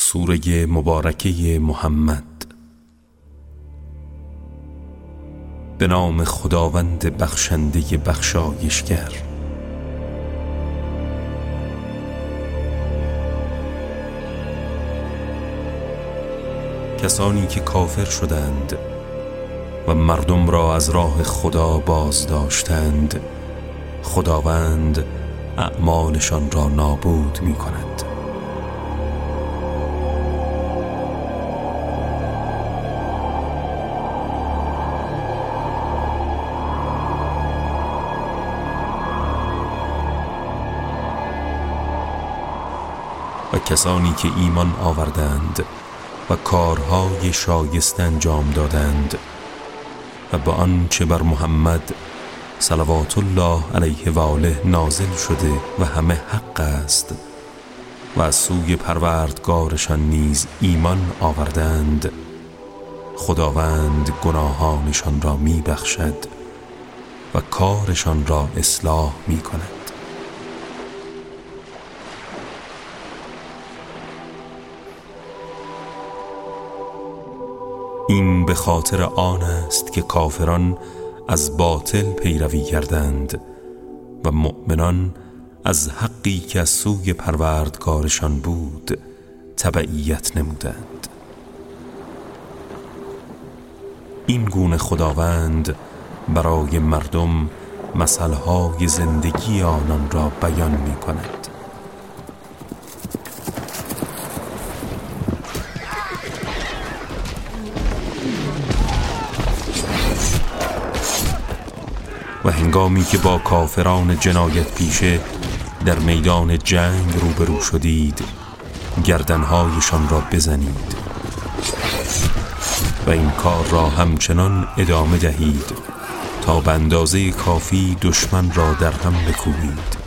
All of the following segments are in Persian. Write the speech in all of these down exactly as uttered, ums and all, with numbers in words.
سوره مبارکه محمد. به نام خداوند بخشنده بخشایشگر. کسانی که کافر شدند و مردم را از راه خدا باز داشتند، خداوند اعمالشان را نابود می کند. و کسانی که ایمان آوردند و کارهای شایسته انجام دادند و به آنچه بر محمد صلوات الله علیه و آله نازل شده و همه حق است و از سوی پروردگارشان نیز ایمان آوردند، خداوند گناهانشان را می بخشد و کارشان را اصلاح می کند. این به خاطر آن است که کافران از باطل پیروی کردند و مؤمنان از حقی که از سوی پروردگارشان بود تبعیت نمودند. این گونه خداوند برای مردم مسائل زندگی آنان را بیان می کند. و هنگامی که با کافران جنایت پیشه در میدان جنگ روبرو شدید، گردنهایشان را بزنید و این کار را همچنان ادامه دهید تا به اندازه کافی دشمن را در هم بکوبید.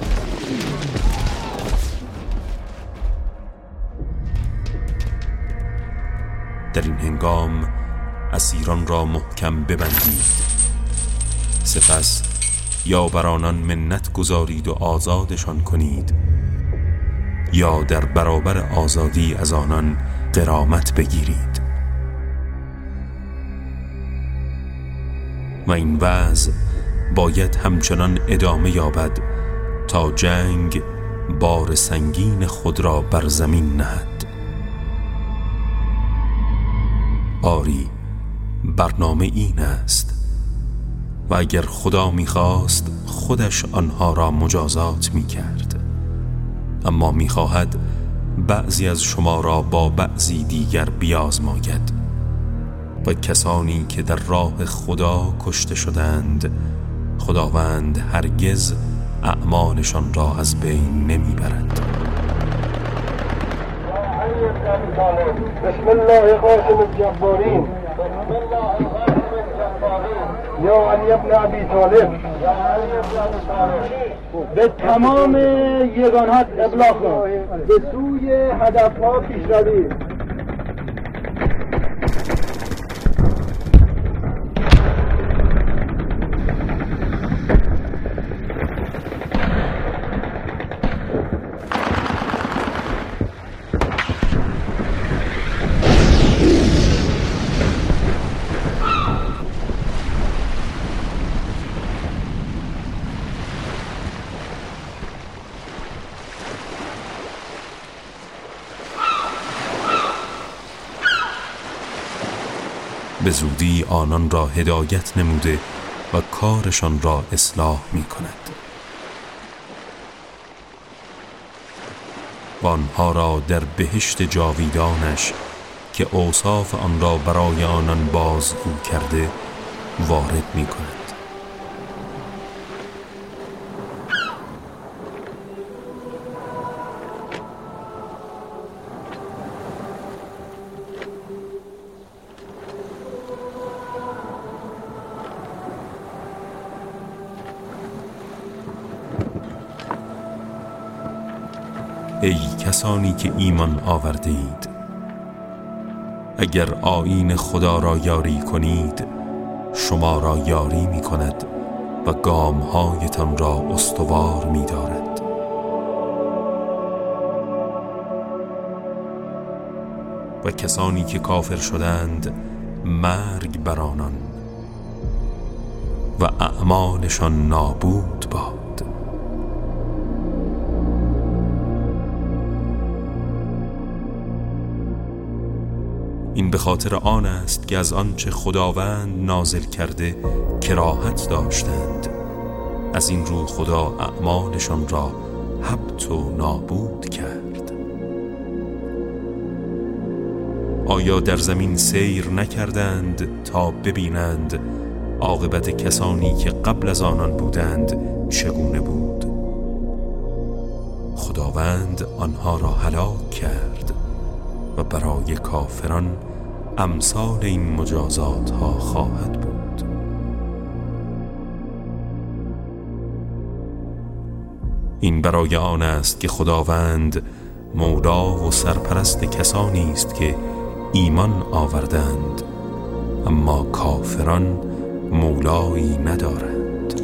در این هنگام اسیران را محکم ببندید، سپس یا بر آنان منت گذارید و آزادشان کنید یا در برابر آزادی از آنان غرامت بگیرید. و این وضع باید همچنان ادامه یابد تا جنگ بار سنگین خود را بر زمین نهد. آری، برنامه این است و اگر خدا می‌خواست خودش آنها را مجازات می‌کرد، اما می‌خواهد بعضی از شما را با بعضی دیگر بیازماید. و کسانی که در راه خدا کشته شدند، خداوند هرگز اعمالشان را از بین نمیبرد. بسم الله قاسم الجبارین یا علی ابن ابی طالب، به تمام یگانات ابلاغ کن، به سوی هدفها پیش روید. به زودی آنان را هدایت نموده و کارشان را اصلاح می کند و آنها را در بهشت جاویدانش که اوصاف آن را برای آنان بازگو کرده وارد می کند. ای کسانی که ایمان آورده اید، اگر آیین خدا را یاری کنید شما را یاری می کند و گامهایتان را استوار می دارد. و کسانی که کافر شدند مرگ بر آنان و اعمالشان نابود باد. این به خاطر آن است که از آنچه خداوند نازل کرده کراهت داشتند، از این رو خدا اعمالشان را هبط و نابود کرد. آیا در زمین سیر نکردند تا ببینند عاقبت کسانی که قبل از آنان بودند چگونه بود؟ خداوند آنها را هلاک کرد و برای کافران امثال این مجازات ها خواهد بود. این برای آن است که خداوند مولا و سرپرست کسانی است که ایمان آوردند، اما کافران مولایی ندارند.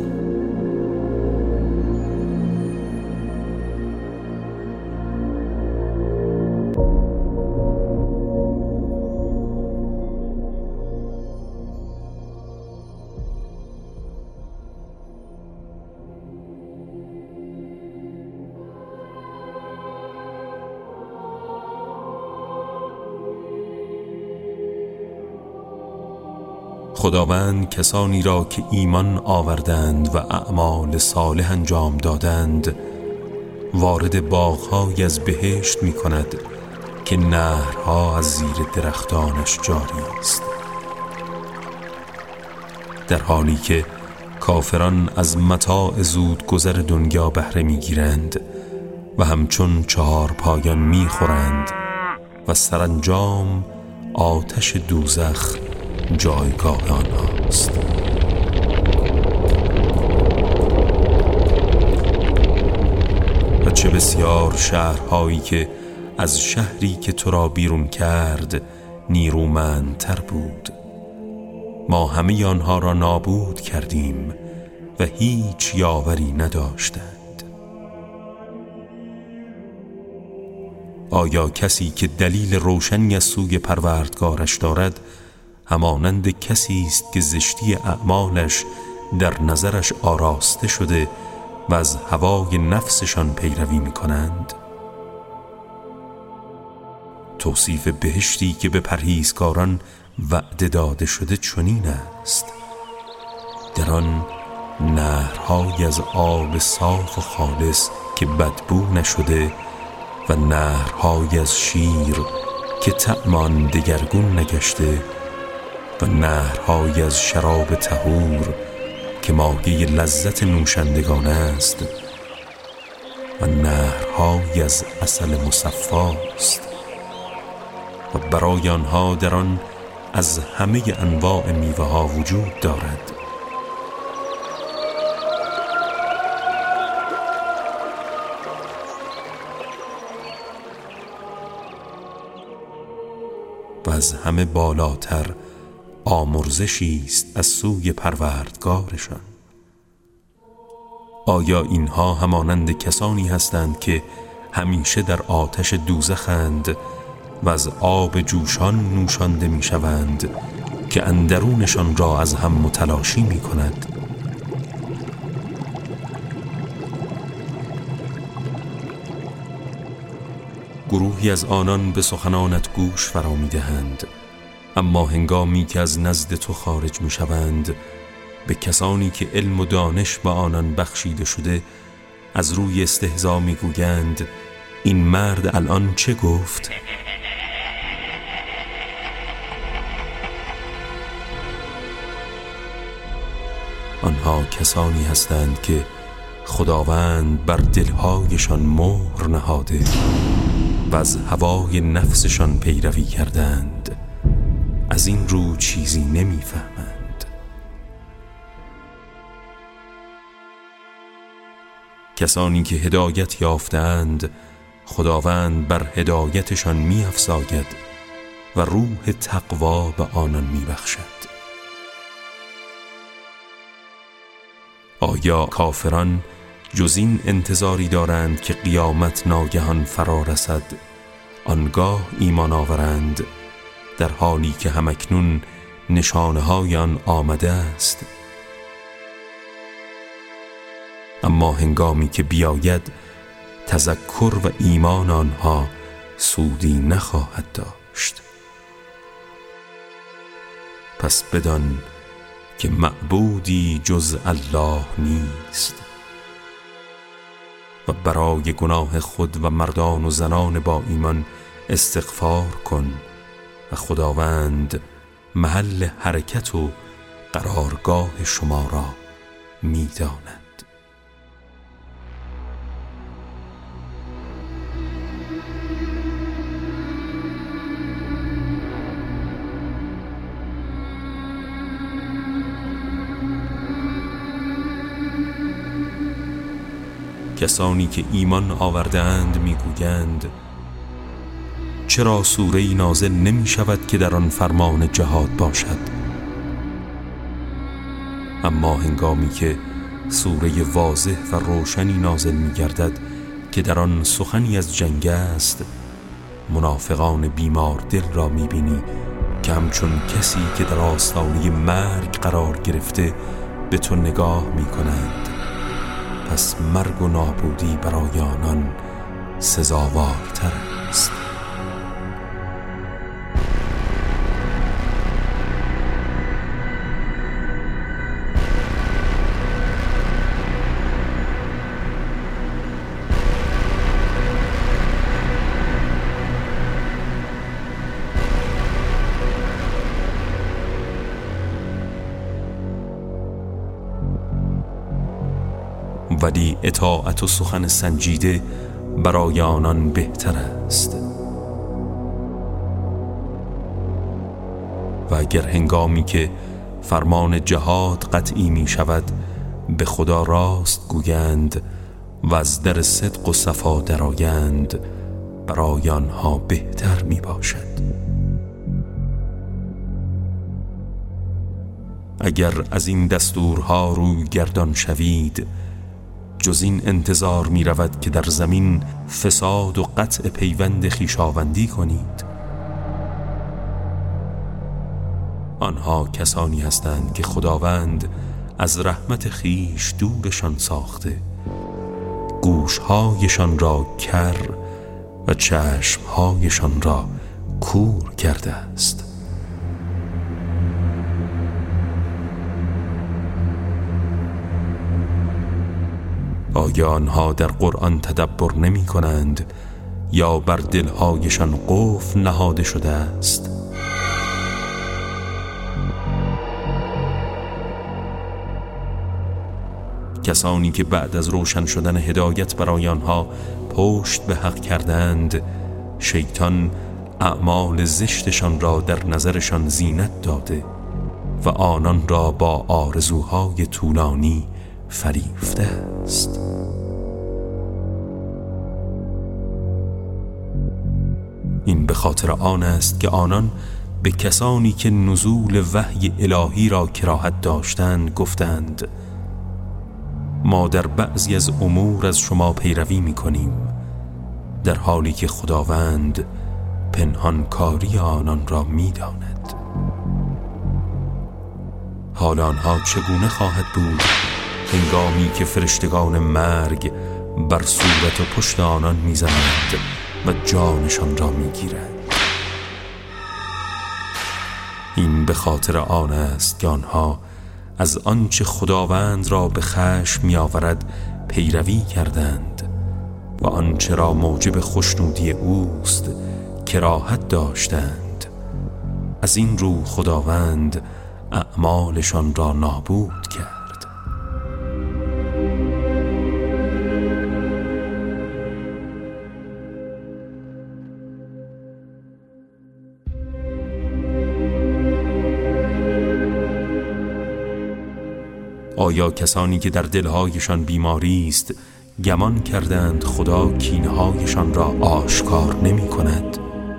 خداوند کسانی را که ایمان آوردند و اعمال صالح انجام دادند وارد باغ‌های از بهشت می کند که نهرها از زیر درختانش جاری است، در حالی که کافران از متاع زود گذر دنیا بهره می گیرند و همچون چهار پایان می خورند و سرانجام آتش دوزخ جایگاه آنهاست. و چه بسیار شهرهایی که از شهری که تو را بیرون کرد نیرومندتر بود، ما همه آنها را نابود کردیم و هیچ یاوری نداشتند. آیا کسی که دلیل روشنی از سوی پروردگارش دارد همانند کسی است که زشتی اعمالش در نظرش آراسته شده و از هوای نفسشان پیروی می کنند؟ توصیف بهشتی که به پرهیزکاران وعده داده شده چنین است: در آن نهرهای از آب صاف و خالص که بدبو نشده و نهرهای از شیر که طعم آن دگرگون نگشته و نهرهای از شراب طهور که مایه لذت نوشندگان است و نهرهای از عسل مصفا است و برای آنها در آن از همه انواع میوه ها وجود دارد. و از همه بالاتر آمرزشی است از سوی پروردگارشان. آیا اینها همانند کسانی هستند که همیشه در آتش دوزخند و از آب جوشان نوشانده می شوند که اندرونشان را از هم متلاشی می کند؟ گروهی از آنان به سخنانت گوش فرا می دهند، اما هنگامی که از نزد تو خارج می شوند به کسانی که علم و دانش به آنان بخشیده شده از روی استهزا می گویند این مرد الان چه گفت؟ آنها کسانی هستند که خداوند بر دلهایشان مهر نهاده و از هوای نفسشان پیروی کردند، از این رو چیزی نمیفهمند. کسانی که هدایت یافتند خداوند بر هدایتشان می افزاید و روح تقوا به آنان می بخشد. آیا کافران جز این انتظاری دارند که قیامت ناگهان فرا رسد آنگاه ایمان آورند در حالی که همکنون نشانه های آن آمده است. اما هنگامی که بیاید تذکر و ایمان آنها سودی نخواهد داشت. پس بدان که معبودی جز الله نیست و برای گناه خود و مردان و زنان با ایمان استغفار کن و خداوند محل حرکت و قرارگاه شما را می‌داند. کسانی که ایمان آورده‌اند میگویند چرا سوره‌ای نازل نمی شود که در آن فرمان جهاد باشد؟ اما هنگامی که سوره واضح و روشنی نازل می گردد که در آن سخنی از جنگ است، منافقان بیمار دل را می بینی که همچون کسی که در آستانه مرگ قرار گرفته به تو نگاه می کنند. پس مرگ و نابودی برای آنان سزاوارتر است. ولی اطاعت و سخن سنجیده برای آنان بهتر است. و اگر هنگامی که فرمان جهاد قطعی می شود به خدا راست گویند و از در صدق و صفا درآیند، برای آنها بهتر می باشد. اگر از این دستورها روی گردان شوید، جز این انتظار می رود که در زمین فساد و قطع پیوند خویشاوندی کنید. آنها کسانی هستند که خداوند از رحمت خویش دورشان ساخته، گوشهایشان را کر و چشمهایشان را کور کرده است. آیا آنها در قرآن تدبر نمی کنند یا بر دلهایشان قفل نهاده شده است؟ کسانی که بعد از روشن شدن هدایت برای آنها پشت به حق کردند، شیطان اعمال زشتشان را در نظرشان زینت داده و آنان را با آرزوهای طولانی فریفته است. این به خاطر آن است که آنان به کسانی که نزول وحی الهی را کراهت داشتند گفتند ما در بعضی از امور از شما پیروی می کنیم، در حالی که خداوند پنهانکاری آنان را می داند. حال آنها چگونه خواهد بود هنگامی که فرشتگان مرگ بر صورت و پشت آنان می زنند و جانشان را می گیرند؟ این به خاطر آن است که آنها از آنچه خداوند را به خشم می آورد پیروی کردند و آنچه را موجب خوشنودی اوست کراهت داشتند. از این رو خداوند اعمالشان را نابود کرد. آیا کسانی که در دلهایشان بیماری است گمان کردند خدا کینه‌هایشان را آشکار نمی کند؟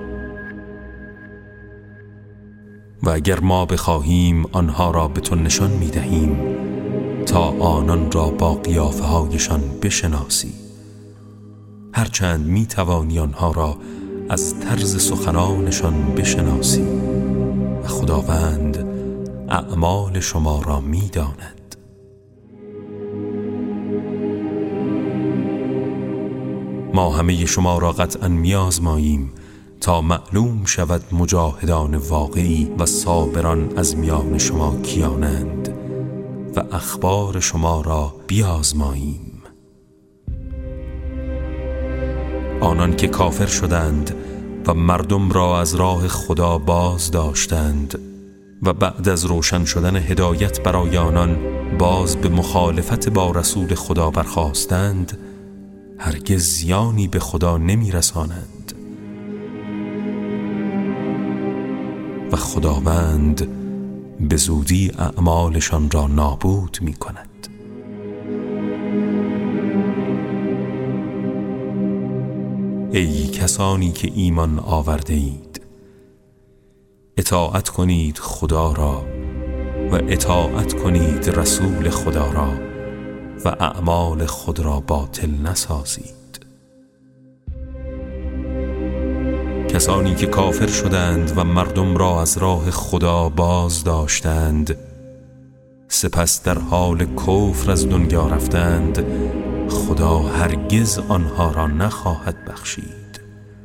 و اگر ما بخواهیم آنها را به تو نشان می دهیم تا آنان را با قیافه هایشان بشناسی، هرچند می توانی آنها را از طرز سخنانشان بشناسی و خداوند اعمال شما را می داند. ما همه شما را قطعا می آزماییم تا معلوم شود مجاهدان واقعی و صابران از میان شما کیانند و اخبار شما را بیازماییم. آنان که کافر شدند و مردم را از راه خدا باز داشتند و بعد از روشن شدن هدایت برای آنان باز به مخالفت با رسول خدا برخاستند، هرگز زیانی به خدا نمی رسانند و خداوند به زودی اعمالشان را نابود می کند. ای کسانی که ایمان آورده اید، اطاعت کنید خدا را و اطاعت کنید رسول خدا را و اعمال خود را باطل نسازید. کسانی که کافر شدند و مردم را از راه خدا باز داشتند سپس در حال کفر از دنیا رفتند، خدا هرگز آنها را نخواهد بخشید.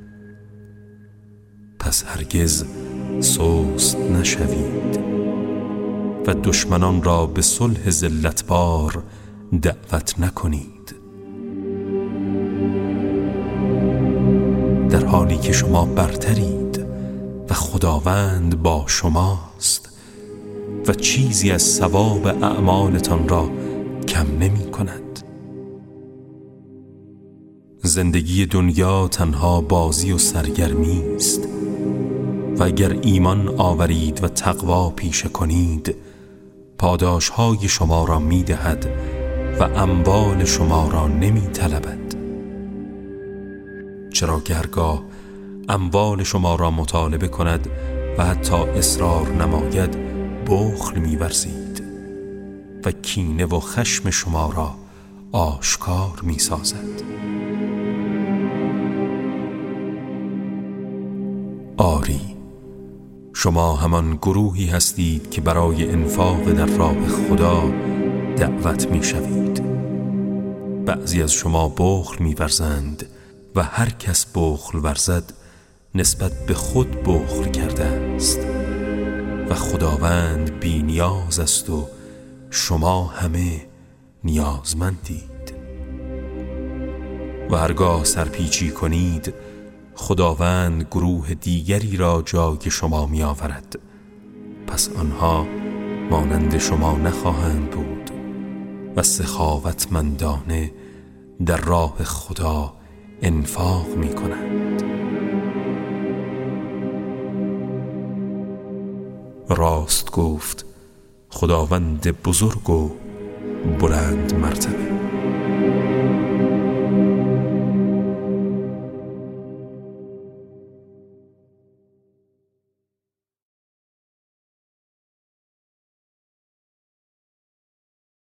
پس هرگز سست نشوید و دشمنان را به صلح ذلتبار دعوت نکنید، در حالی که شما برترید و خداوند با شماست و چیزی از ثواب اعمالتان را کم نمی کند. زندگی دنیا تنها بازی و سرگرمی است و اگر ایمان آورید و تقوا پیشه کنید، پاداشهای شما را می دهد و اموال شما را نمی طلبد. چرا گرگاه اموال شما را مطالبه کند و حتی اصرار نماید، بخل می ورزید و کینه و خشم شما را آشکار می سازد. آری، شما همان گروهی هستید که برای انفاق در راه خدا دعوت می شوید. بعضی از شما بخل می ورزند و هر کس بخل ورزد نسبت به خود بخل کرده است و خداوند بی نیاز است و شما همه نیازمندید. و هرگاه سرپیچی کنید، خداوند گروه دیگری را جای شما می آورد، پس آنها مانند شما نخواهند بود و سخاوتمندانه در راه خدا انفاق می کنند. راست گفت خداوند بزرگ و بلند مرتبه.